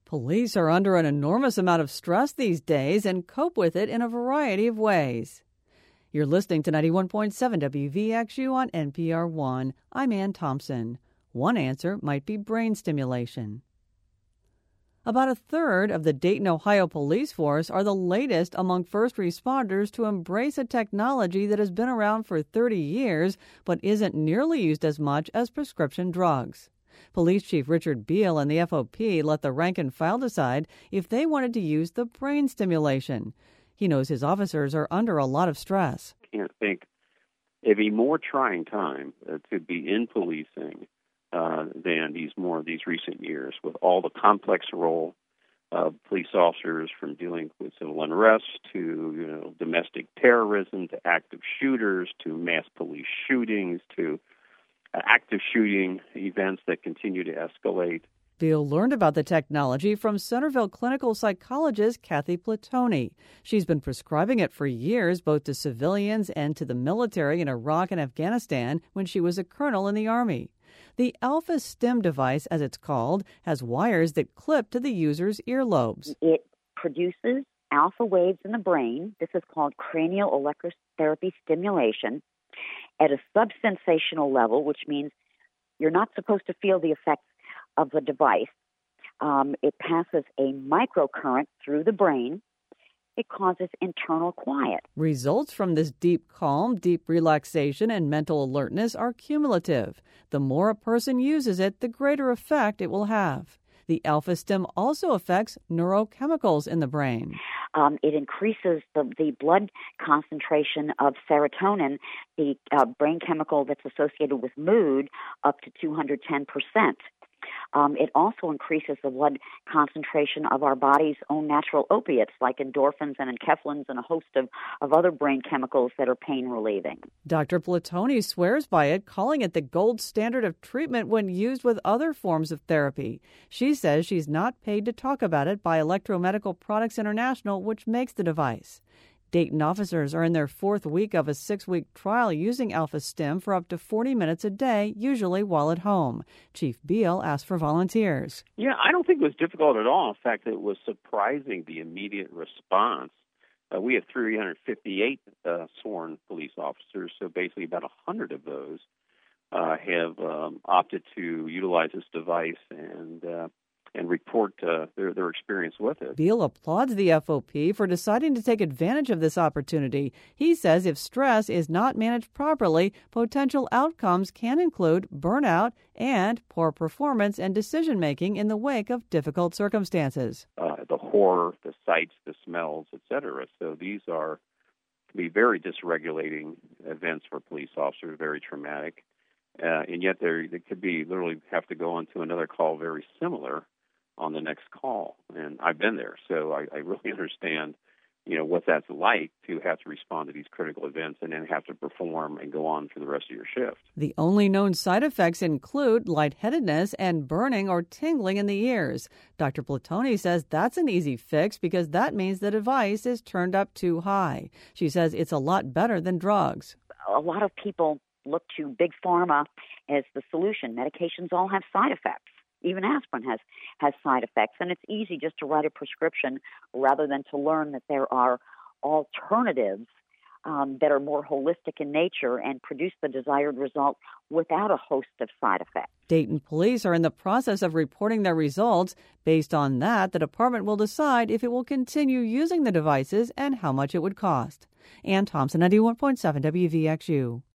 Police are under an enormous amount of stress these days and cope with it in a variety of ways. You're listening to 91.7 WVXU on NPR One. I'm Ann Thompson. One answer might be brain stimulation. About a third of the Dayton, Ohio police force are the latest among first responders to embrace a technology that has been around for 30 years but isn't nearly used as much as prescription drugs. Police Chief Richard Beal and the FOP let the rank and file decide if they wanted to use the brain stimulation. He knows his officers are under a lot of stress. I can't think of a more trying time to be in policing than these recent years, with all the complex role of police officers, from dealing with civil unrest to domestic terrorism to active shooters to mass police shootings to active shooting events that continue to escalate. Beal learned about the technology from Centerville clinical psychologist Kathy Platoni. She's been prescribing it for years, both to civilians and to the military in Iraq and Afghanistan when she was a colonel in the Army. The Alpha Stim device, as it's called, has wires that clip to the user's earlobes. It produces alpha waves in the brain. This is called cranial electrotherapy stimulation at a subsensational level, which means you're not supposed to feel the effects of the device. It passes a microcurrent through the brain. It causes internal quiet. Results from this deep calm, deep relaxation, and mental alertness are cumulative. The more a person uses it, the greater effect it will have. The Alpha Stim also affects neurochemicals in the brain. It increases the blood concentration of serotonin, the brain chemical that's associated with mood, up to 210%. It also increases the blood concentration of our body's own natural opiates, like endorphins and enkephalins and a host of other brain chemicals that are pain-relieving. Dr. Platoni swears by it, calling it the gold standard of treatment when used with other forms of therapy. She says she's not paid to talk about it by Electromedical Products International, which makes the device. Dayton officers are in their fourth week of a 6-week trial using Alpha Stim for up to 40 minutes a day, usually while at home. Chief Beal asked for volunteers. Yeah, I don't think it was difficult at all. In fact, it was surprising, the immediate response. We have 358 sworn police officers, so basically about 100 of those have opted to utilize this device and report their experience with it. Beal applauds the FOP for deciding to take advantage of this opportunity. He says if stress is not managed properly, potential outcomes can include burnout and poor performance and decision-making in the wake of difficult circumstances. The horror, the sights, the smells, etc. So these can be very dysregulating events for police officers, very traumatic. And yet they could be literally have to go on to another call very similar on the next call. And I've been there, so I really understand, what that's like to have to respond to these critical events and then have to perform and go on for the rest of your shift. The only known side effects include lightheadedness and burning or tingling in the ears. Dr. Platoni says that's an easy fix because that means the device is turned up too high. She says it's a lot better than drugs. A lot of people look to big pharma as the solution. Medications all have side effects. Even aspirin has side effects, and it's easy just to write a prescription rather than to learn that there are alternatives that are more holistic in nature and produce the desired result without a host of side effects. Dayton police are in the process of reporting their results. Based on that, the department will decide if it will continue using the devices and how much it would cost. Ann Thompson, 91.7 WVXU.